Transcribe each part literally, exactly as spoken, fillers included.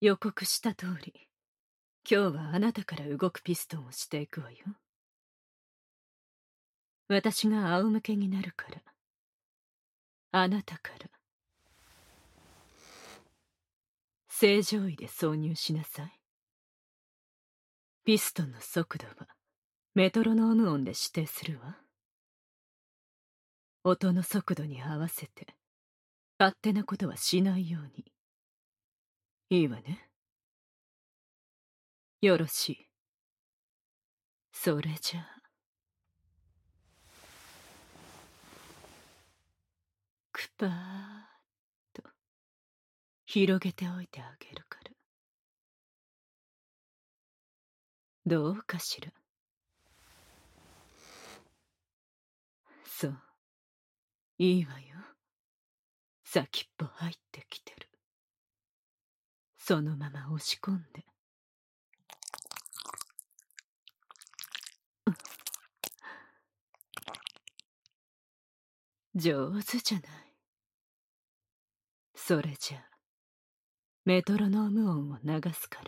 予告した通り、今日はあなたから動くピストンをしていくわよ。私が仰向けになるから、あなたから正常位で挿入しなさい。ピストンの速度はメトロノーム音で指定するわ。音の速度に合わせて勝手なことはしないように。いいわね。よろしい。それじゃあ、くぱーっと広げておいてあげるから。どうかしら。そう、いいわよ。先っぽ入ってきてる。そのまま押し込んで。上手じゃない。それじゃあ、メトロノーム音を流すから。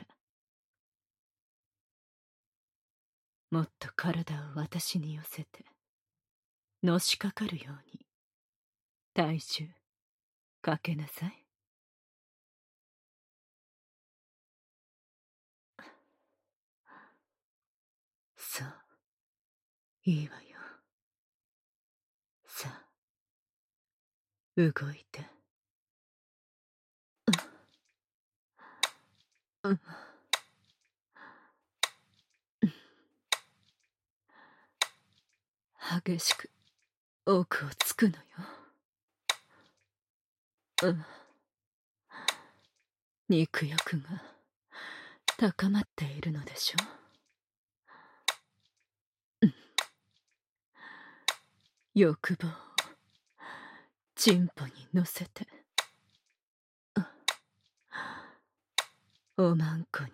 もっと体を私に寄せて、のしかかるように、体重、かけなさい。そう、いいわよ。さあ、動いて。うん。激しく奥をつくのよ。うん。肉欲が高まっているのでしょう。うん。欲望をチンポに乗せて、おまんこに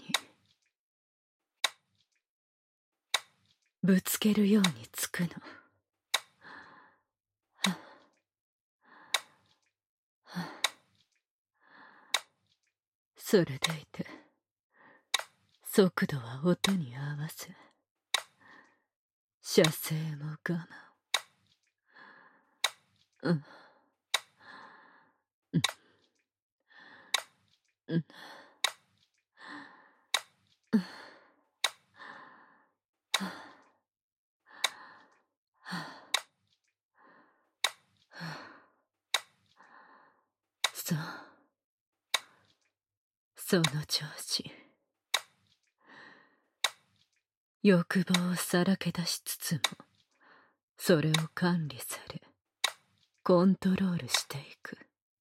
ぶつけるようにつくの。ははそれでいて速度は音に合わせ、射精も我慢。うんうんうんうんそう、その調子。欲望をさらけ出しつつも、それを管理されコントロールしていく。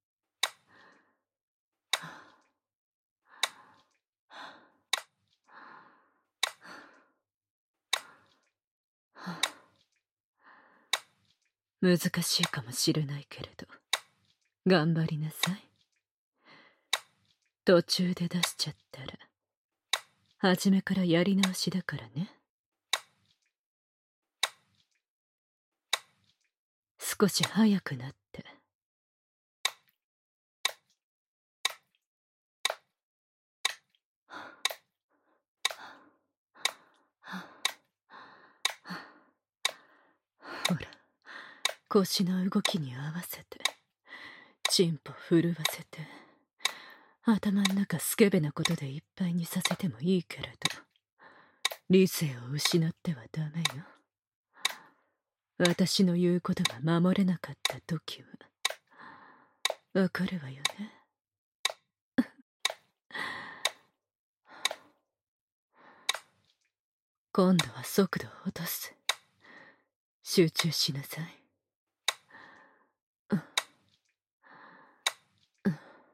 難しいかもしれないけれど、頑張りなさい。途中で出しちゃったら初めからやり直しだからね。少し早くなって。ほら、腰の動きに合わせてチンポ震わせて、頭ん中スケベなことでいっぱいにさせてもいいけれど、理性を失ってはダメよ。私の言うことが守れなかった時はわかるわよね。今度は速度を落とす。集中しなさい。うんうん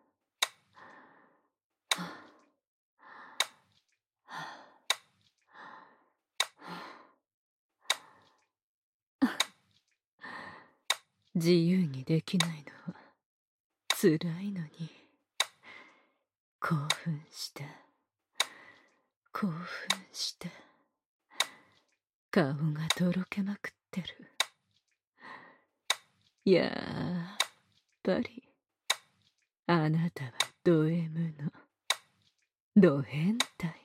自由にできないのは辛いのに。興奮して興奮して顔がとろけまくってる。やっぱりあなたはド M のド変態。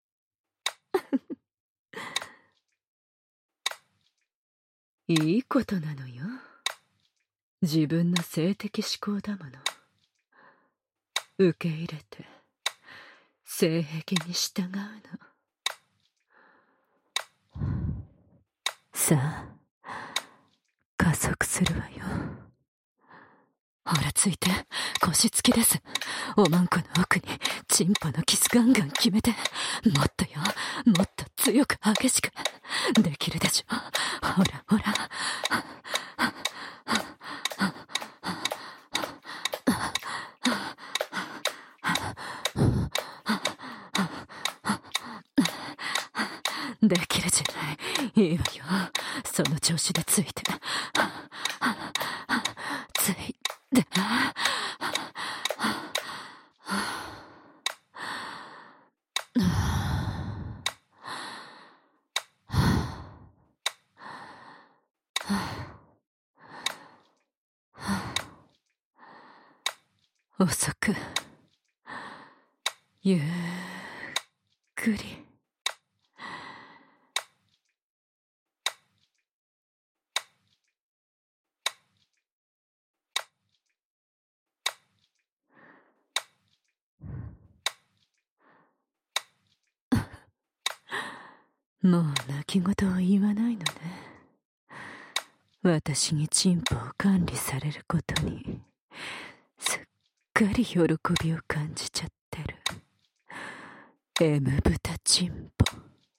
いいことなのよ。自分の性的思考だもの。受け入れて性癖に従うの。さあ、加速するわよ。ほらついて、腰つきです。おまんこの奥にチンポのキスガンガン決めて、もっとよ、もっと強く激しくできるでしょ。ほらほら。できるじゃない。いいわよ。その調子でついて。ついて。遅く、ゆっくり。もう泣き言を言わないのね。私にチンポを管理されることにすっかり喜びを感じちゃってる。M 豚チンポ。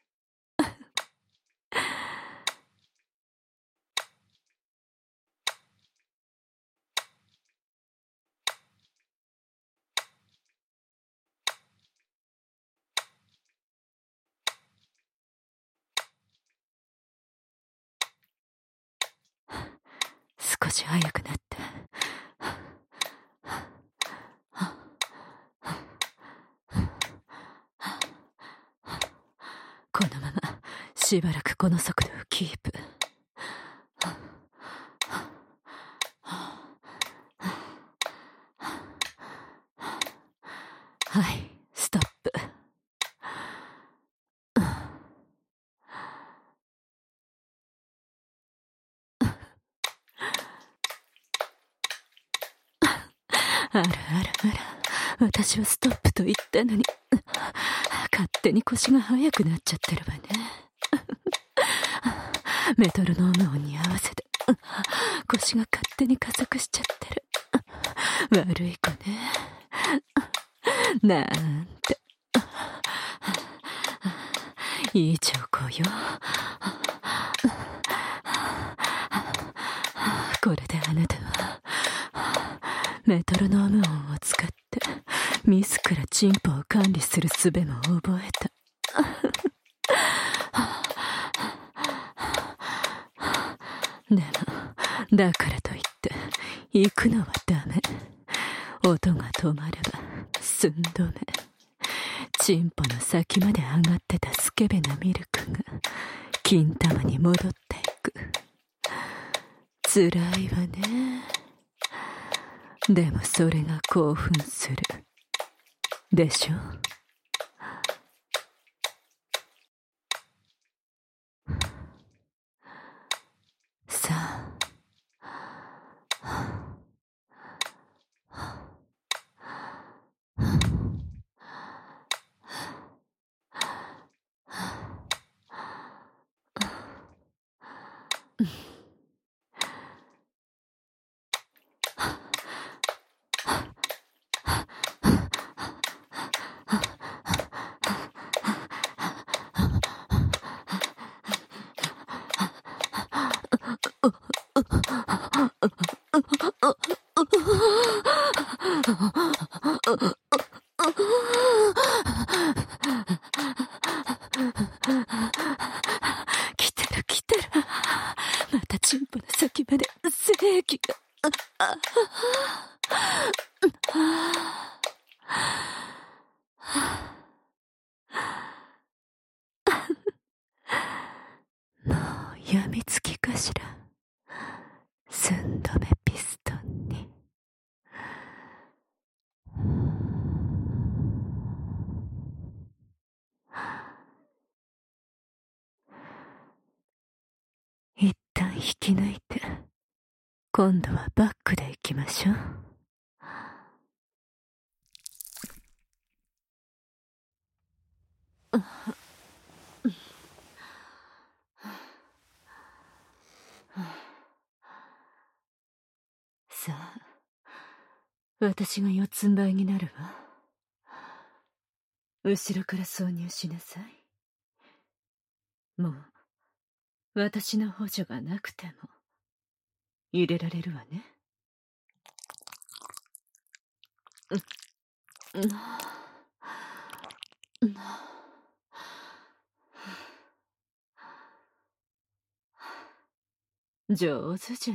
少し早くなって。このまましばらくこの速度をキープ。はい、ストップ。あらあらあら、私はストップと言ったのに、勝手に腰が速くなっちゃってるわね。メトロノーム音に合わせて、腰が勝手に加速しちゃってる。悪い子ね。なんて。いい兆候よ。これであなたは、メトロノーム音を使って、自らチンポを管理する術も覚えた。でも、だからといって、行くのはダメ。音が止まれば、寸止め。チンポの先まで上がってたスケベなミルクが、金玉に戻っていく。辛いわね。でもそれが興奮する。でしょ？さあ。来てる来てる。またチンポの先まで精液が。もうやみつきかしら。寸止めピストンに。 引き抜いて、今度はバックで行きましょう。さあ、私が四つん這いになるわ。後ろから挿入しなさい。もう、私の補助がなくても、入れられるわね。う、う、う、上手じゃない。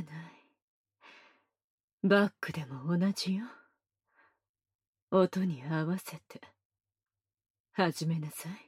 バックでも同じよ。音に合わせて始めなさい。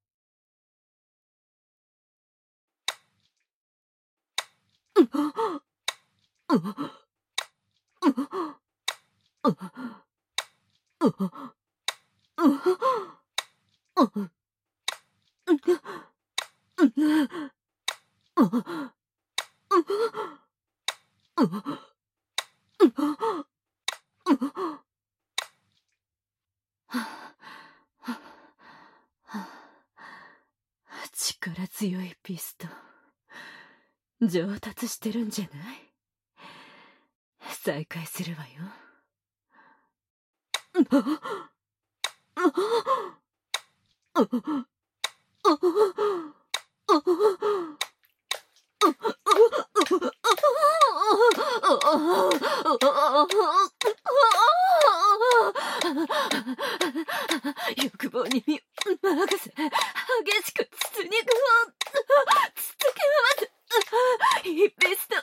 力強いピストン、上達してるんじゃない？再開するわよ。欲望に身を任せ、激しく筒肉をつつき回すヒッピスト。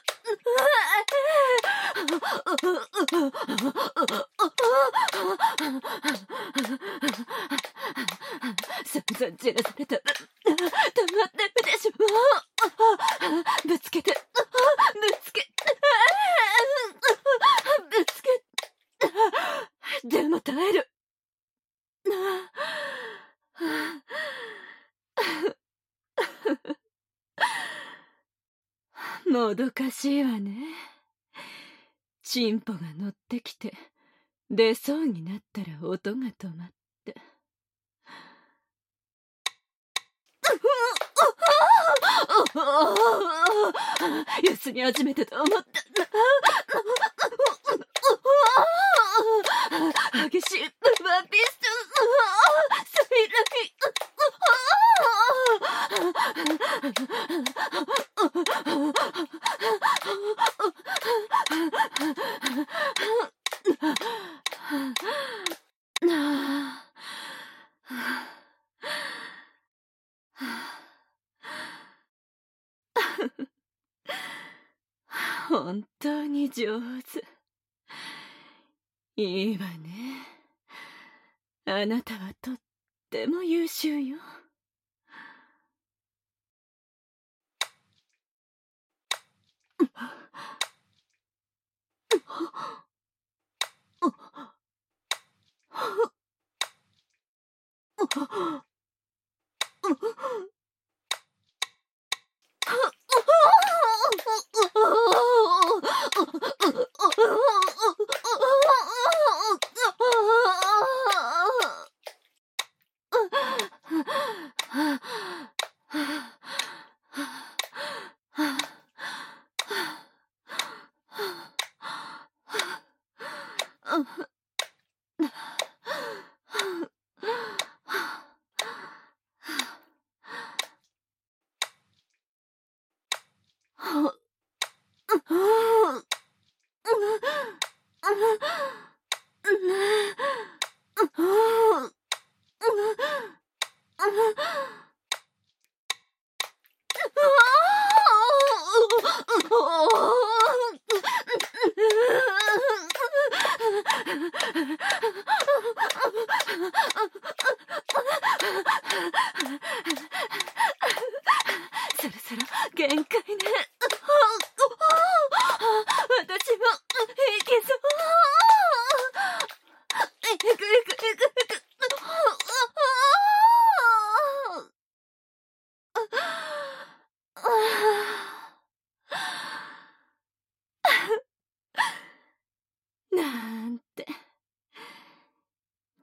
散々じらされたらたまってるでしょ。ぶつけて、ぶつけ、ぶつけ、でも耐える。もどかしいわね。チンポが乗ってきて出そうになったら音が止まって。休み始めたと思った。激しいワンピース、スミラ本当に上手。いいわね。あなたはとっても優秀よ。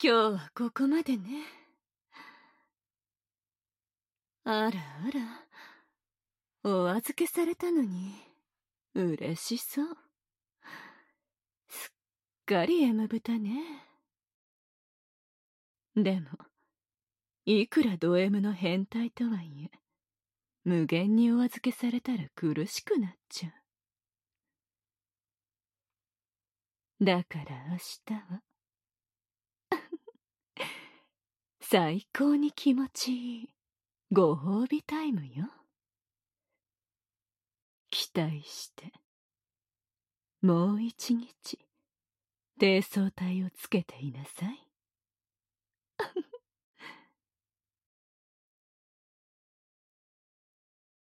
今日はここまでね。あらあら、お預けされたのに嬉しそう。すっかり エム 豚ね。でもいくらド M の変態とはいえ、無限にお預けされたら苦しくなっちゃう。だから明日は最高に気持ちいいご褒美タイムよ。期待してもう一日低層体をつけていなさい。